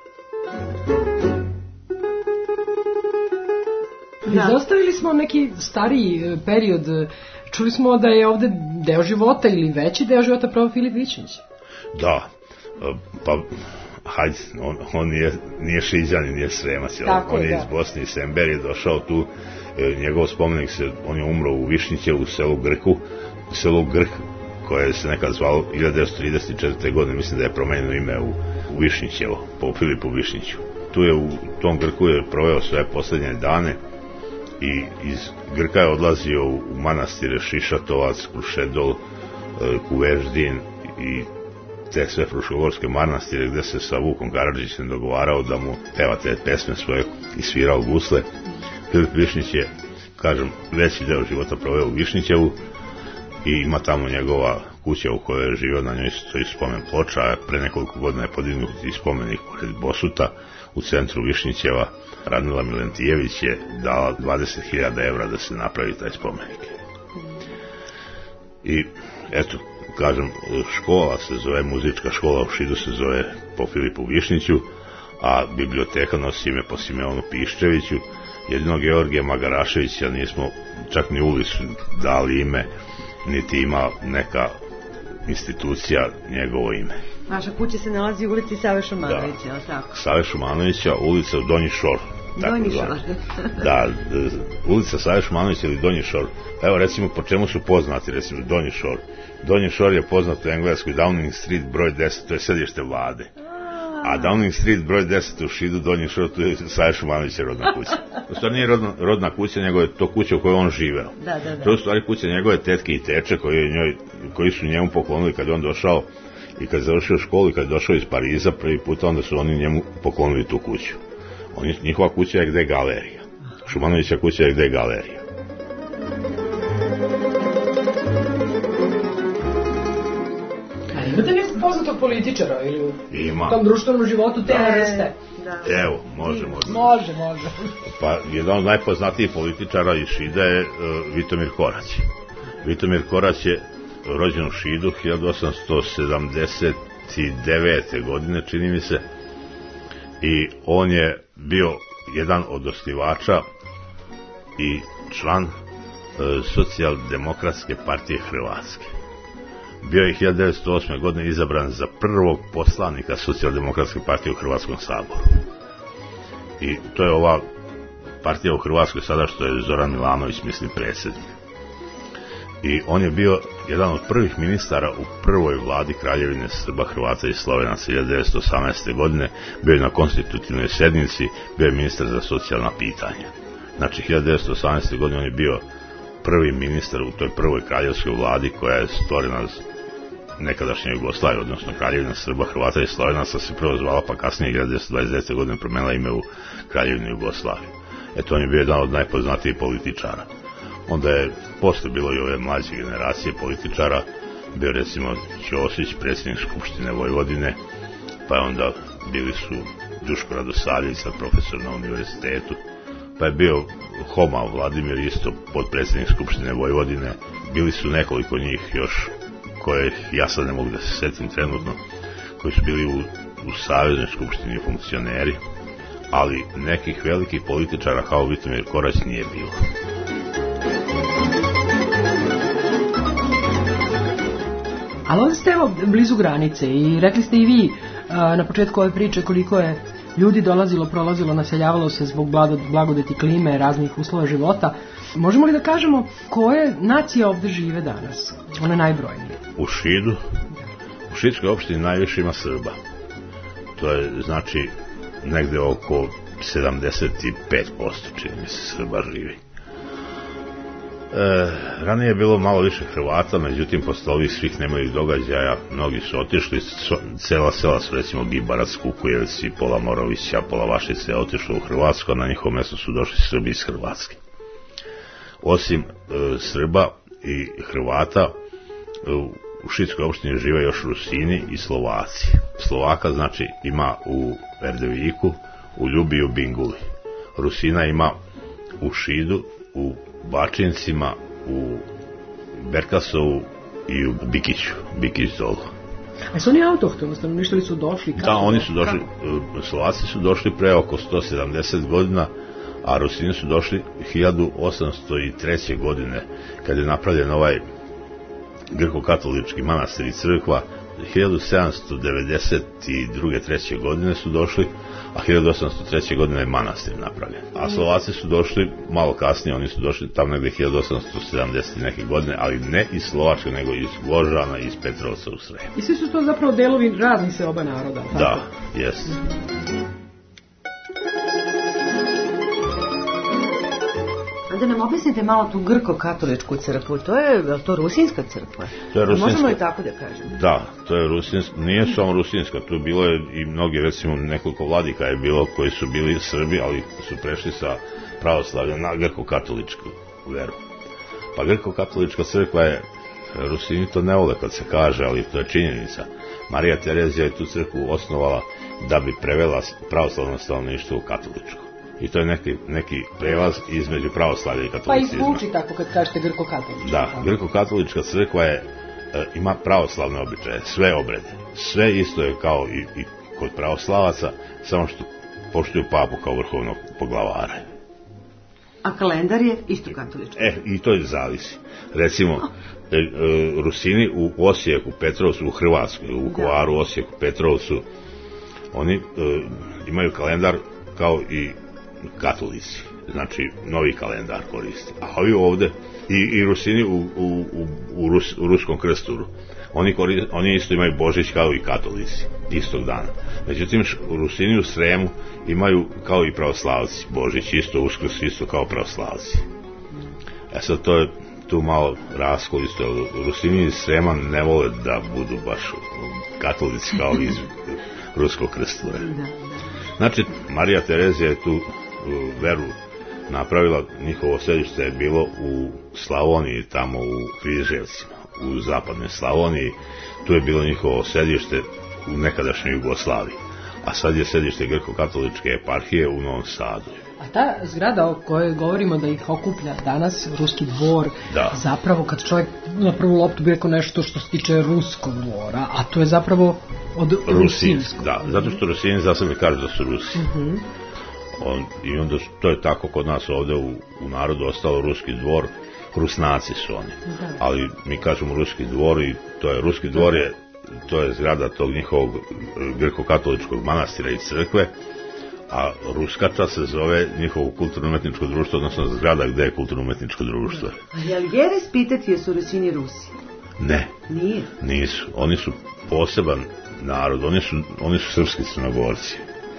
Izostavili smo neki stariji period. Čuli smo da je ovde deo života ili veći deo života pravo Filip Vičnić. Da, pa hajde, on, on nije, nije Šiđanin, nije Sremac, on je da. Iz Bosne i Sember je došao tu, njegov spomenik se, on je umro u Višnjićevu, u selu Grku, u selu Grk, koje se nekad zvalo hiljadu devetsto trideset četvrte godine, mislim da je promenjeno ime u, u Višnjićevo, po Filipu Višnjiću. tu je u tom Grku je proveo svoje posljednje dane i iz Grka je odlazio u manastire Šišatovac, Krušedol, Kuveždin i te sve fruškogorske manastire gdje se sa Vukom Karadžićem dogovarao da mu peva te pesme svoje i svirao gusle. Filip Višnjić je, kažem, veći deo života proveo u Višnjićevu i ima tamo njegova kuća u kojoj je živio, na njoj stoji spomen ploča, a pre nekoliko godina je podignut i spomenik pored Bosuta u centru Višnjićeva. Radmila Milentijević je dala dvadeset hiljada evra da se napravi taj spomenik. I eto, kažem, škola se zove, muzička škola u Šidu se zove po Filipu Višnjiću, a biblioteka nosi ime po Simeonu Piščeviću. Jedino Georgija Magaraševića nismo čak ni ulicu dali ime, niti ima neka institucija njegovo ime. Vaša kuća se nalazi u ulici Save Šumanovića, da, tako? Save Šumanovića, ulica u Donji Šor. Donji Šor. Da, ulica Save Šumanovića ili Donji Šor. Evo recimo po čemu su poznati, recimo Donji Šor. Donji Šor je poznat u Engleskoj, Downing Street broj deset, to je sedište vlade. A Downing Street broj deset u Šidu, Donji Šor, to je Save Šumanovića rodna kuća. To stvar nije rodna, rodna kuća, nego je to kuća u kojoj on živeo. Da, da, da. To je u stvari kuća njegove tetke i teče koji, je njoj, koji su njemu poklonili kad je on došao i kad je završio školu i kad je došao iz Pariza prvi puta, onda su oni njemu poklonili tu kuću. On, njihova kuća je gde je galerija. Šumanovića kuća je gde je galerija. Imate nekog poznatog političara ili u Ima. tom društvenom životu te vrste? Da. Evo, može, može. Može, može. Pa jedan od najpoznatijih političara iz Šida je uh, Vitomir Korać. Vitomir Korać je rođen u Šidu hiljadu osamsto sedamdeset devete. godine, čini mi se, i on je bio jedan od osnivača i član uh, Socijaldemokratske partije Hrvatske. Bio je hiljadu devetsto osme. godine izabran za prvog poslanika Socijaldemokratske partije u Hrvatskom saboru. I to je ova partija u Hrvatskoj sada što je Zoran Milanović, mislim, predsjednik. I on je bio jedan od prvih ministara u prvoj vladi Kraljevine Srba, Hrvata i Slovenaca hiljadu devetsto osamnaeste. godine. Bio je na konstitutivnoj sednici, bio je ministar za socijalna pitanja. Znači, hiljadu devetsto osamnaeste. godine on je bio prvi ministar u toj prvoj kraljevskoj vladi koja je stvorena nekadašnje Jugoslavije, odnosno Kraljevina Srba, Hrvata i Slovenaca se prvo zvala, pa kasnije hiljadu devetsto dvadeset devete. godine promenila ime u Kraljevinu Jugoslaviju. Eto, on je bio jedan od najpoznatijih političara. Onda je posle bilo i ove mlađe generacije političara, bio recimo Ćosić, predsjednik Skupštine Vojvodine, pa je onda bili su Duško Radosavljević, profesor na univerzitetu, pa je bio Homa Vladimir, isto potpredsjednik Skupštine Vojvodine. Bili su nekoliko njih još koje ja sad ne mogu da se setim trenutno, koji su bili u, u Saveznoj skupštini funkcioneri, ali nekih velikih političara kao Vitomir Korać nije bilo. Ali onda ste evo blizu granice i rekli ste i vi a, na početku ove priče koliko je ljudi dolazilo, prolazilo, naseljavalo se zbog blagodeti klime, raznih uslova života. Možemo li da kažemo koje nacije ovde žive danas? One najbrojnije. U Šidu, u Šidskoj opštini najviše ima Srba. To je znači negde oko sedamdeset pet posto čini mi se Srba živi. E, ranije je bilo malo više Hrvata, međutim posle ovih svih nemojih događaja mnogi su otišli, cela sela su recimo Gibarac, Kukujevci, pola Morovića, pola Vašice otišlo u Hrvatsku, a na njihovo mesto su došli Srbi iz Hrvatske. Osim e, Srba i Hrvata, e, u Šidskoj opštini žive još Rusini i Slovaci. Slovaka znači ima u Erdeviku, u Ljubi i u Binguli. Rusina ima u Šidu, u Bačincima, u Berkasovu i u Bikiću, Bikić dolu. A su oni autohtoni, stanovništvo li su došli? Kako? Da, oni su došli, kako? Slovaci su došli pre oko sto sedamdeset godina, a Rusini su došli hiljadu osamsto treće. godine, kad je napravljen ovaj grko-katolički manastir i crkva. hiljadu sedamsto devedeset druge. treće. godine su došli, a hiljadu osamsto treće. godine je manastir napravljen. A Slovaci su došli malo kasnije, oni su došli tamo negde hiljadu osamsto sedamdeset neke godine, ali ne iz Slovačke, nego iz Gvožana i iz Petrovca u Sremu. I svi su to zapravo delovi raznih seoba naroda. Tako? Da, jest. Da nam objasnite malo tu grko-katoličku crkvu, to je, je li to rusinska crkva? To je rusinska. Možemo li tako da kažemo? Da, to je rusinska, nije samo rusinska, tu bilo je i mnogi, recimo nekoliko vladika je bilo koji su bili Srbi, ali su prešli sa pravoslavlja na grko-katoličku veru. Pa grko-katolička crkva je, Rusini to ne vole kad se kaže, ali to je činjenica. Marija Terezija je tu crkvu osnovala da bi prevela pravoslavno stanovništvo u katoličko. I to je neki, neki prelaz između pravoslavlja i katolicizma. Pa i zvuči tako kad kažete grko-katolička. Da, grko-katolička crkva je, e, ima pravoslavne običaje, sve obrede. Sve isto je kao i, i kod pravoslavaca, samo što poštuju papu kao vrhovnog poglavara. A kalendar je isto katolički. E, i to je zavisi. Recimo, e, e, Rusini u Osijeku, Petrovcu, u Hrvatskoj, u Vukovaru, Osijeku, Petrovcu, oni e, imaju kalendar kao i katolici, znači novi kalendar koristi. A ovi ovde, i, i Rusini u, u, u, u, Rus, u Ruskom Krsturu, oni, korist, oni isto imaju Božić kao i katolici, istog dana. Međutim, Rusini u Sremu imaju kao i pravoslavci, Božić isto, Uskrs isto kao pravoslavci. E sad to je tu malo raskol isto, Rusini iz Srema ne vole da budu baš katolici kao iz Ruskog Krstura. Znači, Marija Terezija je tu veru napravila, njihovo sedište je bilo u Slavoniji, tamo u Križevcima, u zapadnoj Slavoniji, tu je bilo njihovo sedište u nekadašnjoj Jugoslaviji, a sad je sedište grko-katoličke eparhije u Novom Sadu. A ta zgrada o kojoj govorimo da ih okuplja danas, Ruski dvor, da. Zapravo kad čovjek na prvu loptu bi rekao nešto što se tiče Ruskog dvora, a to je zapravo od Rusinskog. Da, zato što Rusini za sebe kažu da su Rusi. Uh-huh. On, i onda to je tako kod nas ovde u, u narodu ostalo Ruski dvor, Rusnaci su oni, da. Ali mi kažemo Ruski dvor i to je Ruski dvor je, to je zgrada tog njihovog grko-katoličkog manastira i crkve, a Ruskača se zove njihovo kulturno-umetničko društvo, odnosno zgrada gde je kulturno-umetničko društvo. A je li vjere spitati jesu Rusini Rusi? Ne. Nije? Nisu. Oni su poseban narod, oni su, oni su srpski Crnogorci.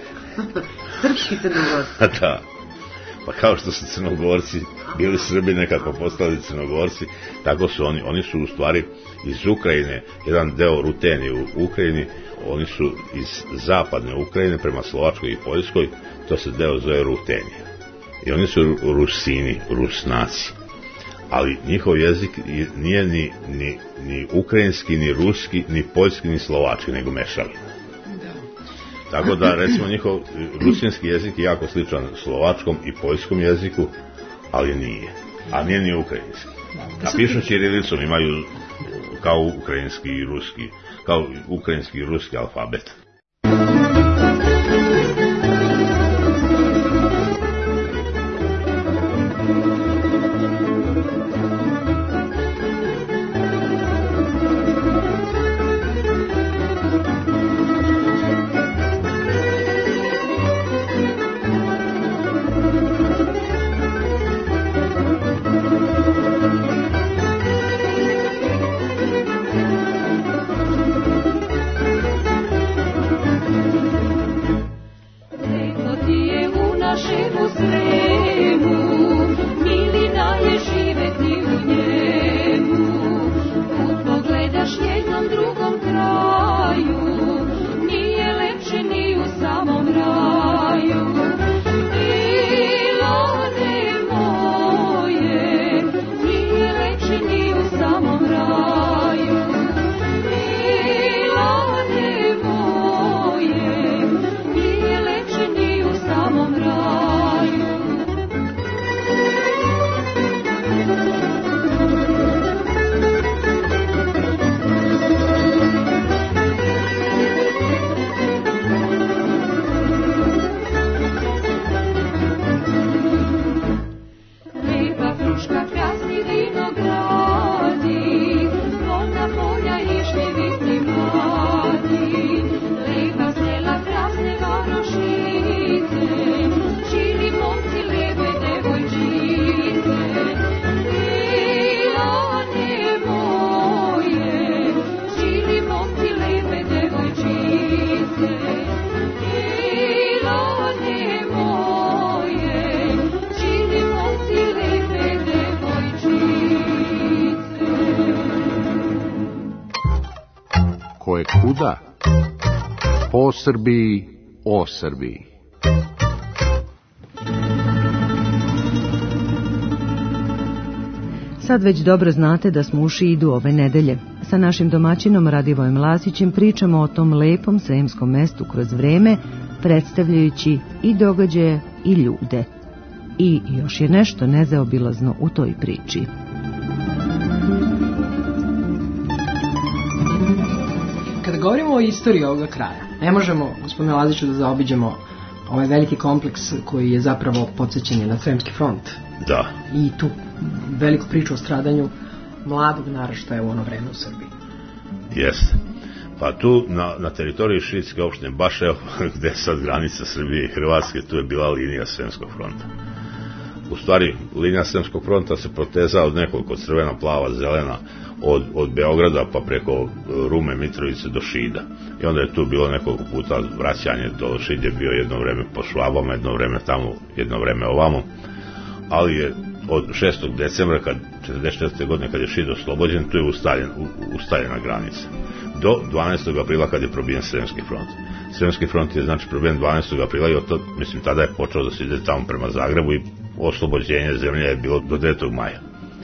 Srpski Crnogorci? Da. Pa kao što su Crnogorci bili Srbi, nekako postali Crnogorci, tako su oni. Oni su u stvari iz Ukrajine, jedan deo Rutenije u Ukrajini, oni su iz zapadne Ukrajine prema Slovačkoj i Poljskoj, to se deo zove Rutenija. I oni su Rusini, Rusnaci. Ali njihov jezik nije ni, ni, ni ukrajinski, ni ruski, ni poljski, ni slovački, nego mešavina. Tako da, recimo, njihov rusinski jezik je jako sličan slovačkom i poljskom jeziku, ali nije. A nije ni ukrajinski. A pišu ćirilicom, imaju kao ukrajinski i ruski, kao ukrajinski i ruski alfabet. Kuda? Po Srbiji, o Srbiji. Sad već dobro znate da smo u Šidu ove nedelje. Sa našim domaćinom Radivojem Lazićem pričamo o tom lepom sremskom mestu kroz vreme, predstavljajući i događaje i ljude. I još je nešto nezaobilazno u toj priči. Kada govorimo o istoriji ovoga kraja, ne možemo, gospodine Laziću, da zaobiđemo ovaj veliki kompleks koji je zapravo podsjećen na Sremski front. Da. I tu veliku priču o stradanju mladog naraštaja u ono vreme u Srbiji. Jeste. Pa tu na, na teritoriji Šidske opštine, baš evo gde je sad granica Srbije i Hrvatske, tu je bila linija Sremskog fronta. U stvari, linija Sremskog fronta se proteza od nekoliko, crvena, plava, zelena, od, od Beograda pa preko Rume, Mitrovice do Šida. I onda je tu bilo nekoliko puta vraćanje do Šid je bio jedno vreme po Švabama, jedno vreme tamo, jedno vreme ovamo. Ali je od šestog decembra, kad četrdeset četvrte godine, kad je Šid oslobođen, tu je ustaljen, u, ustaljena granica. Do dvanaestog aprila, kad je probijen Sremski front. Sremski front je znači probijen dvanaestog aprila i od to, mislim, tada je počeo da se ide tamo prema Zagrebu i oslobođenje zemlje je bilo do devetog maja.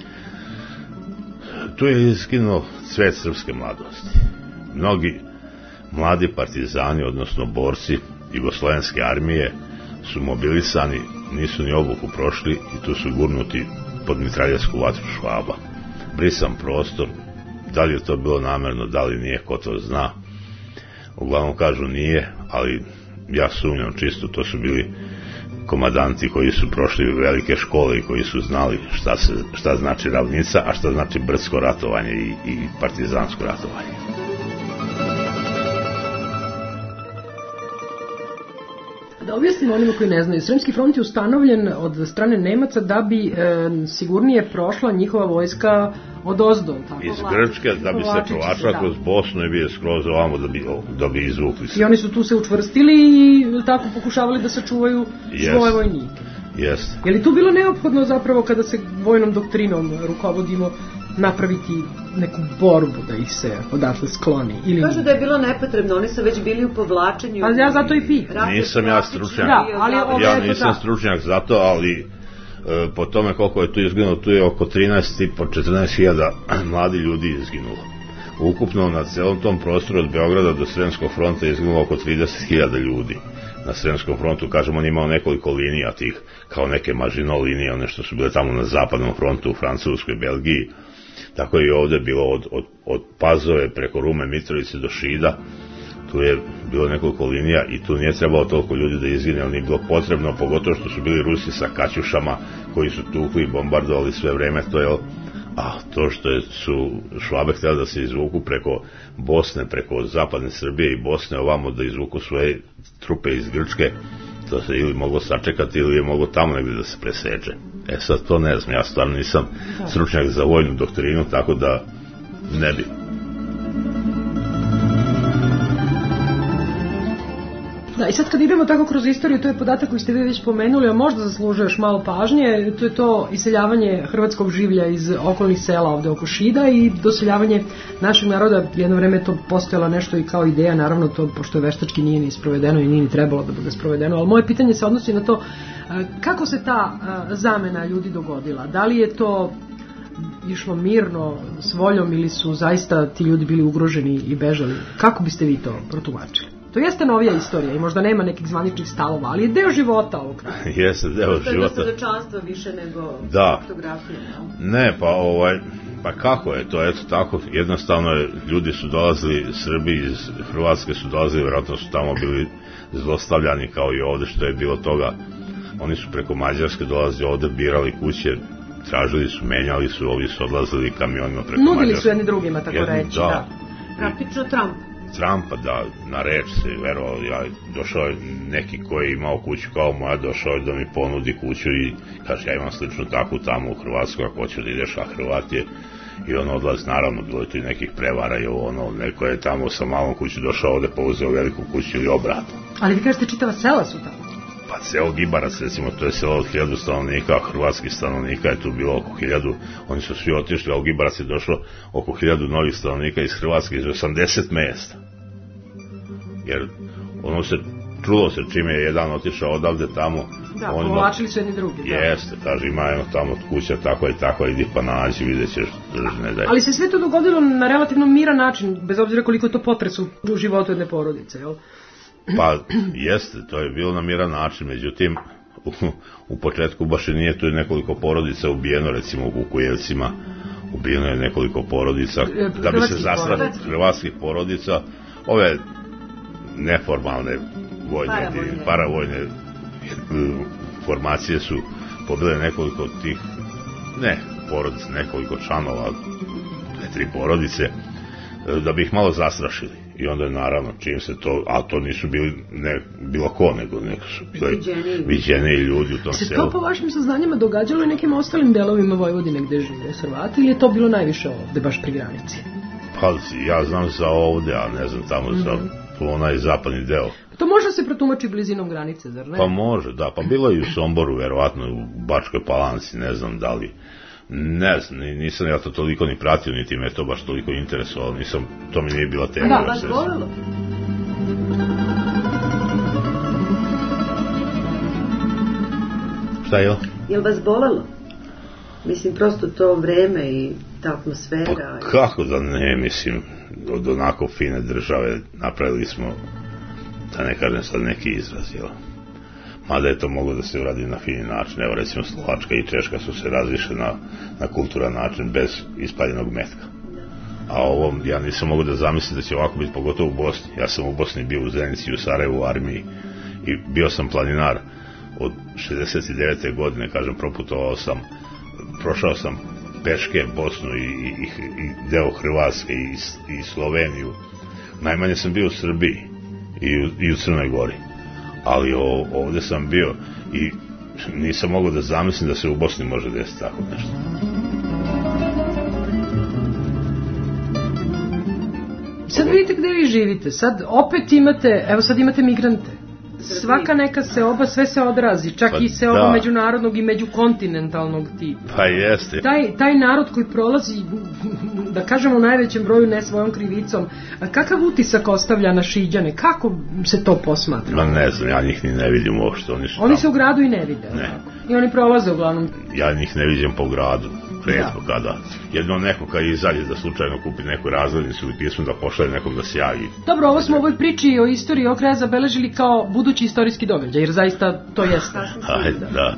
Tu je iskinuo cvet srpske mladosti. Mnogi mladi partizani, odnosno borci Jugoslovenske armije, su mobilisani, nisu ni obuku prošli i tu su gurnuti pod mitraljevsku vatru Švaba. Brisan prostor, da li je to bilo namerno, da li nije, ko to zna. Uglavnom kažu nije, ali ja sumnjam čisto, to su bili komadanti koji su prošli velike škole i koji su znali šta, se, šta znači ravnica, a šta znači brdsko ratovanje i, i partizansko ratovanje. Da objasnimo onima koji ne znaju, Sremski front je ustanovljen od strane Nemaca da bi e, sigurnije prošla njihova vojska od ozdo. Tako, iz Grčke, da bi se provlačila kroz Bosnu i bi je skroz ovamo da bi, da bi izvukli se. I oni su tu se učvrstili i tako pokušavali da sačuvaju yes. svoje vojnike. Jeste. Je li tu bilo neophodno zapravo kada se vojnom doktrinom rukovodimo napraviti neku borbu da ih se odatle skloni? Ili... Kažu da je bilo nepotrebno, oni su već bili u povlačenju. Ali ja zato i pitam. Nisam ja stručnjak. Da, ali ja nisam stručnjak zato, ali e, po tome koliko je tu izginulo, tu je oko trinaest i po četrnaest hiljada mladi ljudi izginulo. Ukupno na celom tom prostoru od Beograda do Sremskog fronta je izginulo oko trideset hiljada ljudi. Na Sremskom frontu, kažem, on imao nekoliko linija tih, kao neke Maginot linije, one što su bile tamo na zapadnom frontu u Francuskoj, Belgiji. Tako je i ovde bilo od, od, od Pazove preko Rume, Mitrovice do Šida. Tu je bilo nekoliko linija i tu nije trebalo toliko ljudi da izgine, ali nije bilo potrebno, pogotovo što su bili Rusi sa kaćušama koji su tukli i bombardovali sve vreme, to je, a to što je, su Švabe htjeli da se izvuku preko Bosne, preko zapadne Srbije i Bosne, ovamo da izvuku svoje trupe iz Grčke, to se ili moglo sačekati ili je moglo tamo negdje da se preseče. E sad to ne znam, ja stvarno nisam stručnjak za vojnu doktrinu, tako da ne bi. Da, i sad kad idemo tako kroz istoriju, to je podatak koji ste vi već pomenuli, a možda zaslužuje još malo pažnje, to je to iseljavanje hrvatskog življa iz okolnih sela ovde oko Šida i doseljavanje našeg naroda. Jedno vreme je to postojalo nešto i kao ideja, naravno to, pošto je veštački nije ni sprovedeno i nije ni trebalo da bude sprovedeno, ali moje pitanje se odnosi na to kako se ta zamena ljudi dogodila. Da li je to išlo mirno, s voljom, ili su zaista ti ljudi bili ugroženi i bežali? Kako biste vi to protumačili? To jeste novija istorija i možda nema nekih zvaničnih stavova, ali je deo života ovog kraja. Jeste deo života. To je svedočanstvo više nego da. Fotografije. Ne, pa ovaj, pa kako je to, eto tako, jednostavno je, ljudi su dolazili, Srbi iz Hrvatske su dolazili, vjerojatno su tamo bili zlostavljani kao i ovde što je bilo toga. Oni su preko Mađarske dolazili ovde, birali kuće, tražili su, menjali su, ovi su odlazili kamionima preko Mađarske. Nudili su jedni drugima, tako jedni, reći, da. da. Praktično Trump. Trumpa, da, na reč se verovao, ja došao je neki koji je imao kuću kao moja, došao je da mi ponudi kuću i kaže, ja imam sličnu takvu tamo u Hrvatskoj, ako hoću da ideš, a Hrvat je, i on odlazi, naravno, bilo je tu i nekih prevara i ono, neko je tamo sa malom kuću došao ovde, pouzeo veliku kuću ili obratno. Ali vi kažete, čitava sela su tamo? Pa selo Gibarac, recimo, to je selo od hiljadu stanovnika, a hrvatskih stanovnika je tu bilo oko hiljadu, oni su svi otišli, a u Gibarac je došlo oko hiljadu novih stanovnika iz Hrvatske, iz osamdeset mesta. jer ono se, čulo se čime je jedan otišao odavde tamo. Da, povlačili su jedni drugi. Da. Jeste, kaže, ima jedno tamo kuća, tako i tako, idi pa nađi, vidjet ćeš, ne daj. Ali se sve to dogodilo na relativno miran način, bez obzira koliko je to potres u životu jedne porodice, jel? Pa, jeste, to je bilo na miran način, međutim, u, u početku baš i nije, tu je nekoliko porodica ubijeno, recimo u Kukujevcima, ubijeno je nekoliko porodica, da bi se zasrali, hrvatskih porodica, ove neformalne vojne, paravojne, paravojne formacije su pobile nekoliko tih, ne porodice, nekoliko članova, dve, tri porodice, da bi ih malo zastrašili. I onda je naravno, čim se to, a to nisu bili ne bilo ko, nego neko su bili viđeni ljudi u tom se selu. Se to po vašim saznanjima događalo i nekim ostalim delovima Vojvodine gde žive Hrvati, ili je to bilo najviše ovde, baš pri granici? Pa ja znam za ovde, a ne znam tamo mm-hmm. za onaj zapadni deo. To može se protumači blizinom granice, zar ne? Pa može, da, pa bilo je i u Somboru, verovatno u Bačkoj Palanci, ne znam da li, ne znam, nisam ja to toliko ni pratio, niti me to baš toliko interesovalo, nisam, to mi nije bila tema. Da, baš volilo. Šta je? Jel vas bolelo? Mislim, prosto to vreme i ta atmosfera. Pa kako da ne, mislim, od onako fine države napravili smo, da ne kažem sad neki izraz, jel? Mada je to moglo da se uradi na fini način. Evo recimo Slovačka i Češka su se razvišle na, na kulturan način bez ispaljenog metka. A ovo ja nisam mogu da zamislim da će ovako biti, pogotovo u Bosni. Ja sam u Bosni bio u Zenici, u Sarajevu, u armiji i bio sam planinar od šezdeset devete godine, kažem, proputovao sam, prošao sam peške Bosnu i, i, i deo Hrvatske i, i Sloveniju. Najmanje sam bio u Srbiji i u, i u Crnoj Gori. Ali o, ovde sam bio i nisam mogao da zamislim da se u Bosni može desiti tako nešto. Sad vidite gde vi živite, sad opet imate, evo sad imate migrante. Svaka neka seoba, sve se odrazi, čak pa, i seoba da. Međunarodnog i međukontinentalnog tipa. Pa jeste. Taj, taj narod koji prolazi, da kažemo u najvećem broju ne svojom krivicom, kakav utisak ostavlja na Šiđane? Kako se to posmatra? Ma ne znam, ja njih ni ne vidim uopšte. Oni, oni se u gradu i ne vide. Ne. I oni prolaze uglavnom. Ja njih ne vidim po gradu. Retko da. Kada. Jedno neko kad izađe da slučajno kupi neku razglednicu ili pismo da pošalje nekog da se javi. Dobro, ovo smo u ovoj priči o istoriji ovog kraja zabeležili kao budući istorijski događaj, jer zaista to jeste. Ajde, da.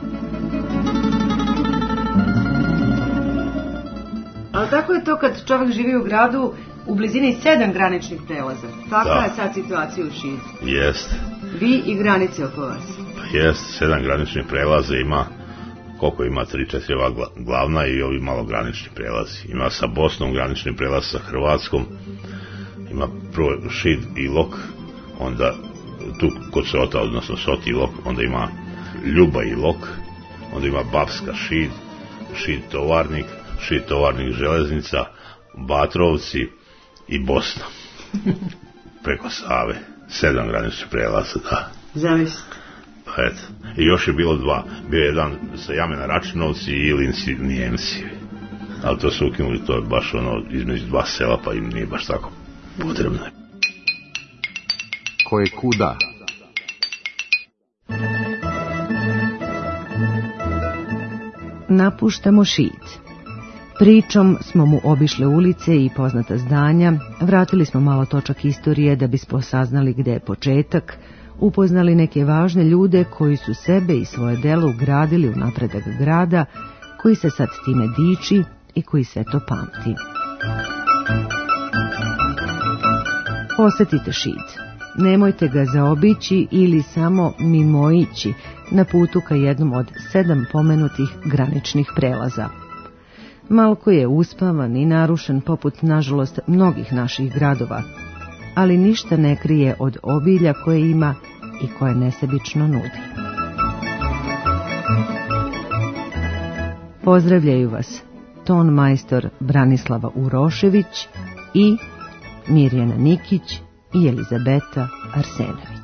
Ali tako je to kad čovjek živi u gradu u blizini sedam graničnih prelaza. Takva da. Je sad situacija u Šidu. Jeste. Vi i granice oko vas. Pa jeste, sedam graničnih prelaza ima. Koliko ima, tri, četiri ova glavna i ovi malo granični prelazi. Ima sa Bosnom granični prelaz, sa Hrvatskom, ima prvo Šid i Lok, onda tu kod Sota, odnosno Sot i Lok, onda ima Ljuba i Lok, onda ima Babska Šid, Šid Tovarnik, Šid Tovarnik Železnica, Batrovci i Bosna. Preko Save. Sedam graničnih prelaza, da. Zamislite. Eto. I još je bilo dva. Bio je jedan sa Jamena Račinovci i Ilinci Nijemci. Ali to su ukinuli, to je baš ono između dva sela, pa im nije baš tako potrebno. Ko je kuda? Napuštamo Šid. Pričom smo mu obišle ulice i poznata zdanja, vratili smo malo točak istorije da bismo saznali gde je početak, upoznali neke važne ljude koji su sebe i svoje delo ugradili u napredak grada, koji se sad time diči i koji sve to pamti. Posetite Šid. Nemojte ga zaobići ili samo mimoići na putu ka jednom od sedam pomenutih graničnih prelaza. Malko je uspavan i narušen poput, nažalost, mnogih naših gradova, ali ništa ne krije od obilja koje ima i koje nesebično nudi. Pozdravljaju vas ton majstor Branislava Urošević i Mirjana Nikić i Elizabeta Arsenović.